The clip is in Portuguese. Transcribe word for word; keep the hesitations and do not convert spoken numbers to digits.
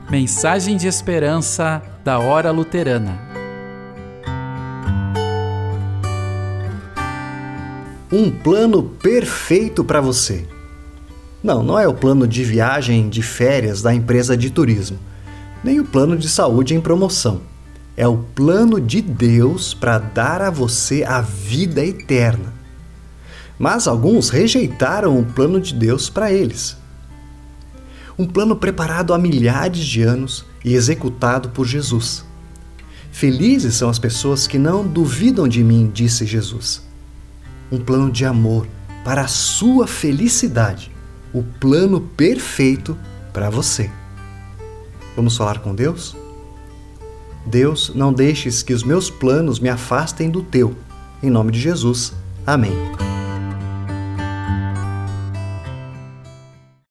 Mensagem de esperança da Hora Luterana. Um plano perfeito para você. Não, não é o plano de viagem de férias da empresa de turismo, nem o plano de saúde em promoção. É o plano de Deus para dar a você a vida eterna. Mas alguns rejeitaram o plano de Deus para eles. Um plano preparado há milhares de anos e executado por Jesus. Felizes são as pessoas que não duvidam de mim, disse Jesus. Um plano de amor para a sua felicidade. O plano perfeito para você. Vamos falar com Deus? Deus, não deixes que os meus planos me afastem do teu. Em nome de Jesus. Amém.